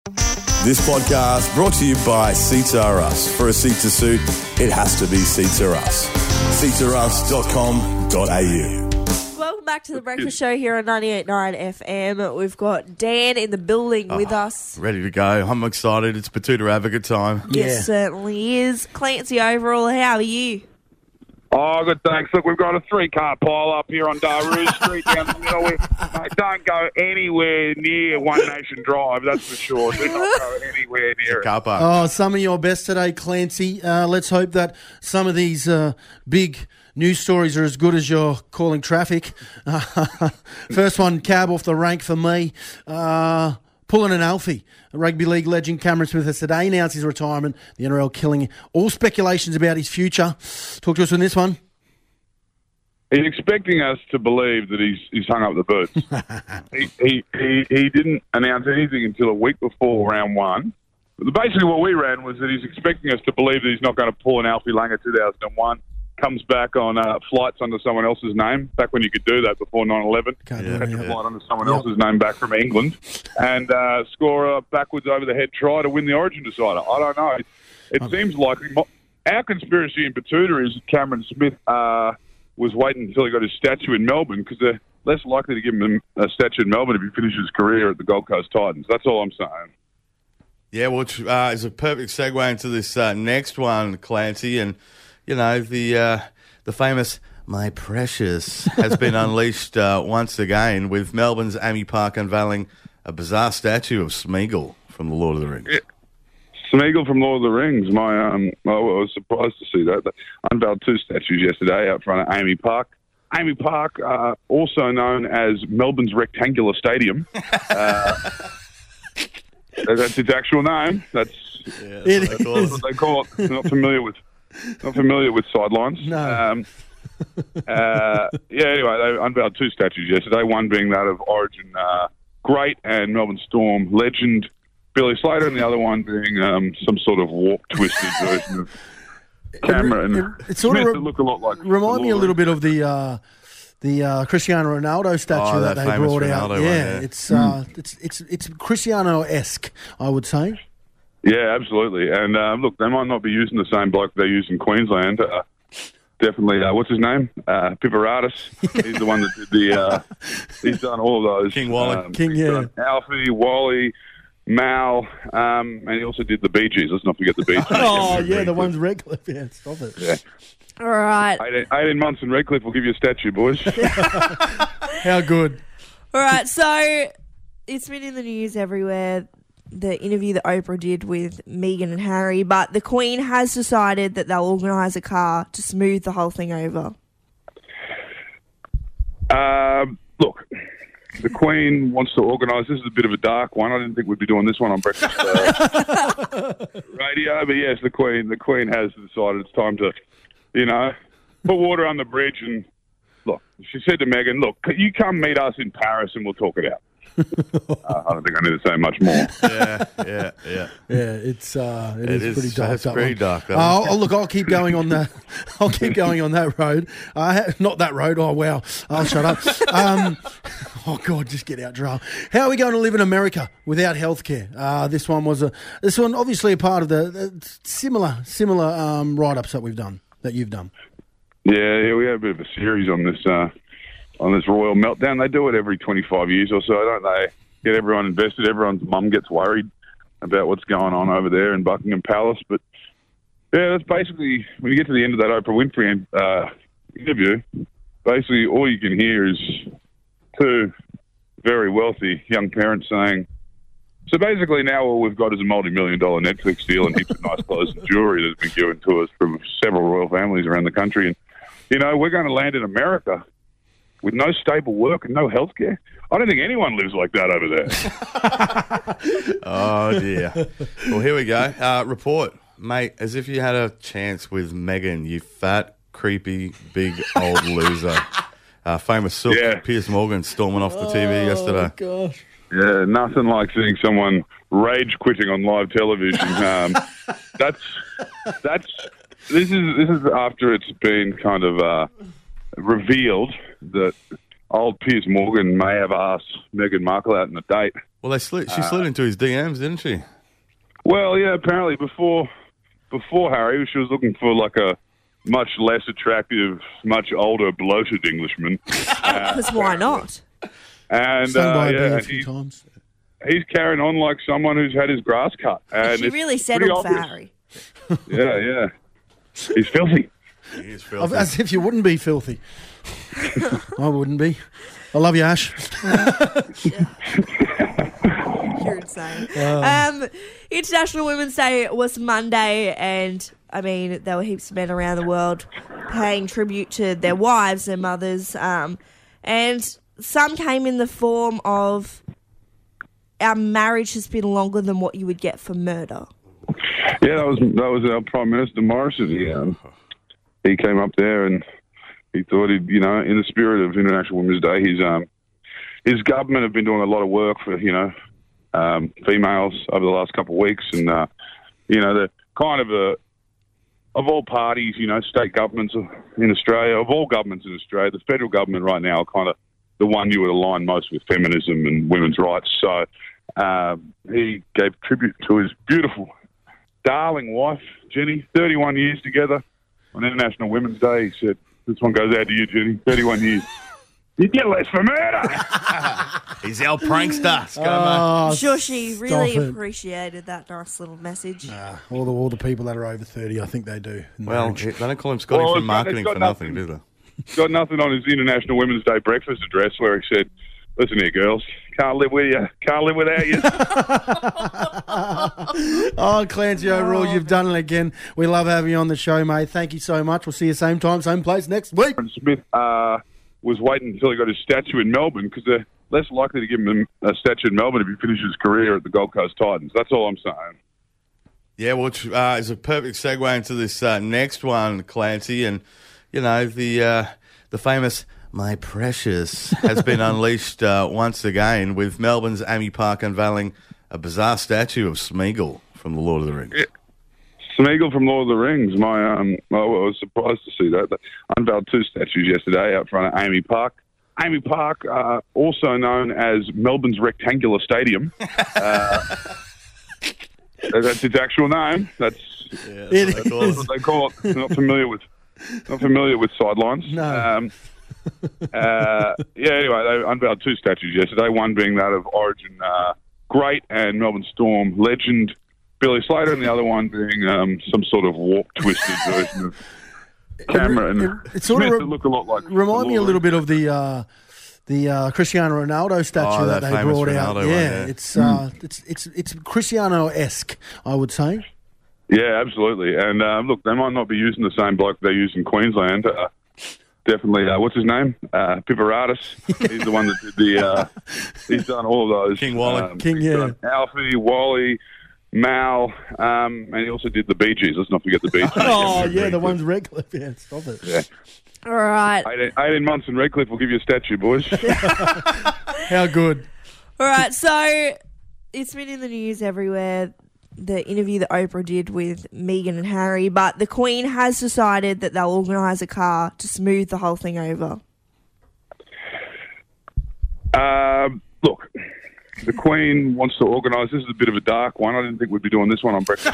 This podcast brought to you by Seats R Us. For a seat to suit, it has to be Seats R Us. seatsrus.com.au. Welcome back to the Breakfast Show here on 98.9 FM. We've got Dan in the building with us. Ready to go. I'm excited. It's Batuta Advocate time. Yes, certainly is. Clancy Overall, how are you? Oh, good, thanks. Look, we've got a 3-car pile up here on Daru Street down the middle. Mate, don't go anywhere near One Nation Drive, that's for sure. Do not go anywhere near it. Car park. Oh, some of your best today, Clancy. Let's hope that some of these big news stories are as good as you're calling traffic. First one, cab off the rank for me. Pulling an Alfie. Rugby league legend Cameron Smith has today announced his retirement. The NRL killing all speculations about his future. Talk to us on this one. He's expecting us to believe that he's hung up the boots. he didn't announce anything until a week before round one. Basically what we ran was that he's expecting us to believe that he's not going to pull an Alfie Langer 2001. Comes back on flights under someone else's name, back when you could do that before 9/11. Catch a flight under someone else's name back from England and score a backwards over the head try to win the Origin decider. I don't know. It seems like our conspiracy in Batuta is that Cameron Smith was waiting until he got his statue in Melbourne because they're less likely to give him a statue in Melbourne if he finishes his career at the Gold Coast Titans. That's all I'm saying. Yeah, which is a perfect segue into this next one, Clancy, and you know, the famous My Precious has been unleashed once again with Melbourne's Amy Park unveiling a bizarre statue of Smeagol from The Lord of the Rings. Yeah. Smeagol from Lord of the Rings. I was surprised to see that. They unveiled 2 statues yesterday out front of Amy Park. Amy Park, also known as Melbourne's Rectangular Stadium. That's its actual name. That's what they call it. Not familiar with sidelines. No. Anyway, they unveiled 2 statues yesterday, one being that of Origin great and Melbourne Storm legend Billy Slater, and the other one being some sort of warp-twisted version of Cameron. It sort Smith of that look a lot like... remind me a little bit of the Cristiano Ronaldo statue that they brought out. It's Cristiano-esque, I would say. Yeah, absolutely. And look, they might not be using the same bloke they use in Queensland. Definitely, what's his name? Pivaratis. He's the one that did the... he's done all of those. King Wally. Alfie, Wally, Mal, and he also did the Bee Gees. Let's not forget the Bee Gees. Oh, yeah, the one's Redcliffe. Yeah, stop it. Yeah. All right. 18 months in Redcliffe will give you a statue, boys. How good. All right, so it's been in the news everywhere, the interview that Oprah did with Meghan and Harry, but the Queen has decided that they'll organise a car to smooth the whole thing over. Look, the Queen wants to organise. This is a bit of a dark one. I didn't think we'd be doing this one on breakfast radio, but yes, the Queen has decided it's time to, put water on the bridge. And look, she said to Meghan, "Look, you come meet us in Paris and we'll talk it out." I don't think I need to say much more. Yeah. Yeah, it is pretty dark. It's pretty dark. Look, I'll keep going on that. I'll keep going on that road. Not that road. Oh wow! I'll shut up. Oh God, just get out, Dra. How are we going to live in America without healthcare? This one obviously a part of the similar write-ups that you've done. Yeah, we had a bit of a series on this royal meltdown. They do it every 25 years or so, don't they? Get everyone invested. Everyone's mum gets worried about what's going on over there in Buckingham Palace. But yeah, that's basically, when you get to the end of that Oprah Winfrey interview, basically all you can hear is 2 very wealthy young parents saying, so basically now all we've got is a multi-million-dollar Netflix deal and heaps of nice clothes and jewellery that's been given to us from several royal families around the country. And, we're going to land in America with no stable work and no health care. I don't think anyone lives like that over there. Oh, dear. Well, here we go. Report. Mate, as if you had a chance with Meghan, you fat, creepy, big old loser. Famous Sook, Piers Morgan storming off the TV yesterday. Oh, gosh. Yeah, nothing like seeing someone rage quitting on live television. This is after it's been kind of revealed that old Piers Morgan may have asked Meghan Markle out on a date Well, she slid into his DMs, didn't she? Well, yeah, apparently before Harry, she was looking for like a much less attractive, much older, bloated Englishman. Because why not? And Sung by a bee yeah, a few times. he's carrying on like someone who's had his grass cut. And She it's really pretty settled for obvious. Harry. Yeah. He's filthy. He is filthy. As if you wouldn't be filthy. I wouldn't be. I love you, Ash. You're insane. International Women's Day was Monday, and I mean, there were heaps of men around the world paying tribute to their wives and mothers, and some came in the form of our marriage has been longer than what you would get for murder. Yeah, that was our Prime Minister Morrison. He came up there and he thought he'd, in the spirit of International Women's Day, his government have been doing a lot of work for females over the last couple of weeks, and they're kind of of all parties, state governments in Australia, of all governments in Australia, the federal government right now are kind of the one you would align most with feminism and women's rights. So he gave tribute to his beautiful, darling wife, Jenny, 31 years together on International Women's Day. He said, "This one goes out to you, Jenny, 31 years. You get less for murder." He's our prankster. Let's go, mate. I'm sure she really stop it. appreciated that nice little message. All the people that are over 30, I think they do. in Well, marriage. they don't call him Scotty Well, for it's marketing got for nothing, do nothing. they? Got nothing on his International Women's Day breakfast address where he said, "Listen here, girls, can't live with you, can't live without you." Oh, Clancy O'Rourke, you've done it again. We love having you on the show, mate. Thank you so much. We'll see you same time, same place next week. Aaron Smith was waiting until he got his statue in Melbourne because they're less likely to give him a statue in Melbourne if he finishes his career at the Gold Coast Titans. That's all I'm saying. Yeah, which is a perfect segue into this next one, Clancy. And, the famous My Precious has been unleashed once again, with Melbourne's Amy Park unveiling a bizarre statue of Smeagol from The Lord of the Rings. Yeah. Smeagol from Lord of the Rings. I was surprised to see that. They unveiled 2 statues yesterday out front of Amy Park. Amy Park, also known as Melbourne's Rectangular Stadium. That's its actual name. That's what they call it. Not familiar with sidelines. No. Anyway, they unveiled 2 statues yesterday. One being that of Origin great and Melbourne Storm legend Billy Slater, and the other one being some sort of warped, twisted version of Cameron. It sort Smith of that look a lot like. remind me a little bit of the Cristiano Ronaldo statue that that they famous brought out. Ronaldo one, Yeah, yeah. it's Cristiano-esque, I would say. Yeah, absolutely. And look, they might not be using the same bloke they use in Queensland. Definitely, what's his name? Piparatis. He's the one that did the. He's done all of those. King Wally. King, yeah. done Alfie, Wally, Mal, and he also did the Bee Gees. Let's not forget the Bee Gees. Oh, yeah, the one's Redcliffe. Yeah, stop it. Yeah. All right. 18 months in Redcliffe will give you a statue, boys. How good. All right, so it's been in the news everywhere, the interview that Oprah did with Meghan and Harry, but the Queen has decided that they'll organise a car to smooth the whole thing over. Look, the Queen wants to organise. This is a bit of a dark one. I didn't think we'd be doing this one on breakfast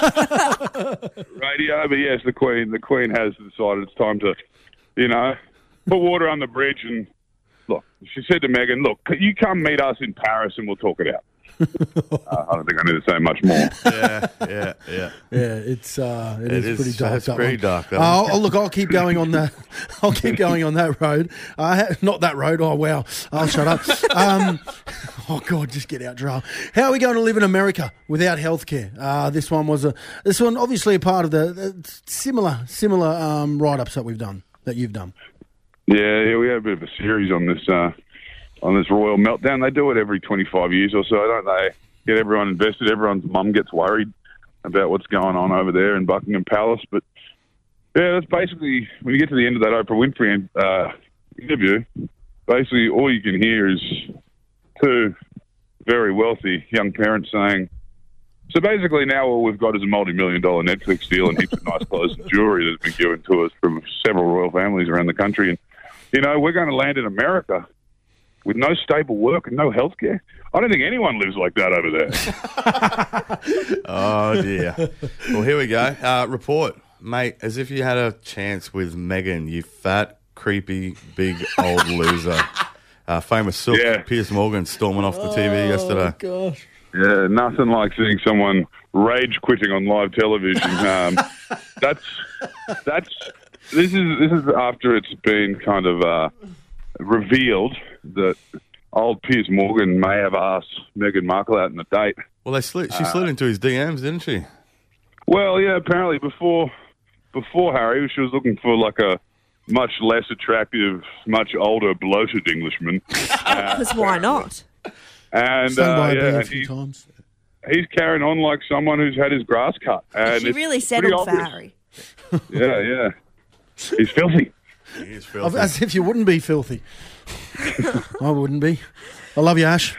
radio, but yes, the Queen has decided it's time to, put water on the bridge. And look, she said to Meghan, "Look, you come meet us in Paris and we'll talk it out." I don't think I need to say much more. Yeah. Yeah, it is pretty dark. It's that pretty one. dark. That one. Look, I'll keep going on that. I'll keep going on that road. Not that road. Oh wow! I'll shut up. Oh God, just get out, Jarrell. How are we going to live in America without healthcare? This one obviously a part of the similar write-ups that you've done. Yeah, we had a bit of a series on this royal meltdown. They do it every 25 years or so, don't they? Get everyone invested. Everyone's mum gets worried about what's going on over there in Buckingham Palace. But yeah, that's basically, when you get to the end of that Oprah Winfrey interview, basically all you can hear is 2 very wealthy young parents saying, so basically now all we've got is a multi-million-dollar Netflix deal and heaps of nice clothes and jewellery that's been given to us from several royal families around the country. And, we're going to land in America with no stable work and no health care. I don't think anyone lives like that over there. Oh, dear. Well, here we go. Report, mate, as if you had a chance with Megan, you fat, creepy, big old loser. Famous Silk, Yeah. Piers Morgan storming off the TV yesterday. Gosh. Yeah, nothing like seeing someone rage quitting on live television. This is after it's been kind of revealed that old Piers Morgan may have asked Meghan Markle out on a date. Well, she slid into his DMs, didn't she? Well, yeah, apparently before Harry, she was looking for like a much less attractive, much older, bloated Englishman. Because why not? And Stung by a bee yeah, a few times. he's carrying on like someone who's had his grass cut. And She it's really pretty settled for obvious. Harry. Yeah. He's filthy. He is filthy. As if you wouldn't be filthy. I wouldn't be. I love you, Ash.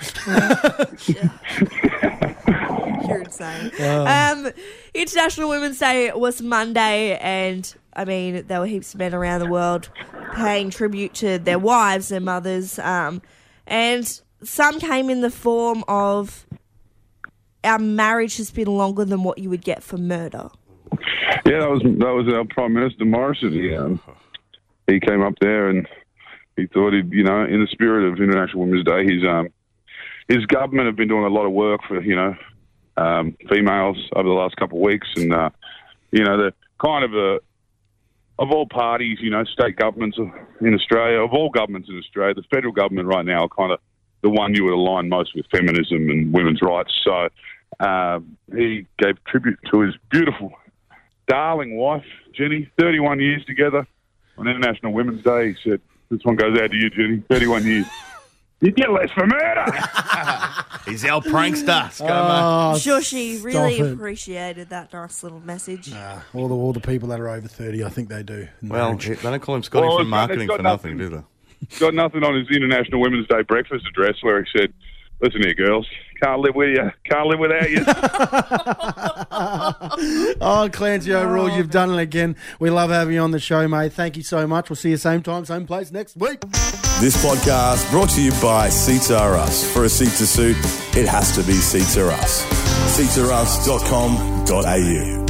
You're insane. International Women's Day was Monday, and I mean, there were heaps of men around the world paying tribute to their wives, their mothers, and some came in the form of our marriage has been longer than what you would get for murder. Yeah, that was our Prime Minister Morrison. He came up there and he thought he'd, in the spirit of International Women's Day, his government have been doing a lot of work for females over the last couple of weeks, and the kind of all parties, state governments in Australia, of all governments in Australia, the federal government right now are kind of the one you would align most with feminism and women's rights. So he gave tribute to his beautiful, darling wife, Jenny, 31 years together on International Women's Day. He said, "This one goes out to you, Jenny, 31 years. You get less for murder." He's our prankster. Go, mate. I'm sure she really stop it. appreciated that nice little message. All the people that are over 30, I think they do. in Well, marriage. they don't call him Scotty Well, for it's marketing got for nothing, do they? Got nothing on his International Women's Day breakfast address where he said, "Listen here, girls, can't live with you, can't live without you." Oh, Clancy O'Rourke, you've done it again. We love having you on the show, mate. Thank you so much. We'll see you same time, same place next week. This podcast brought to you by Seats R Us. For a seat to suit, it has to be Seats R Us. SeatsRUs.com.au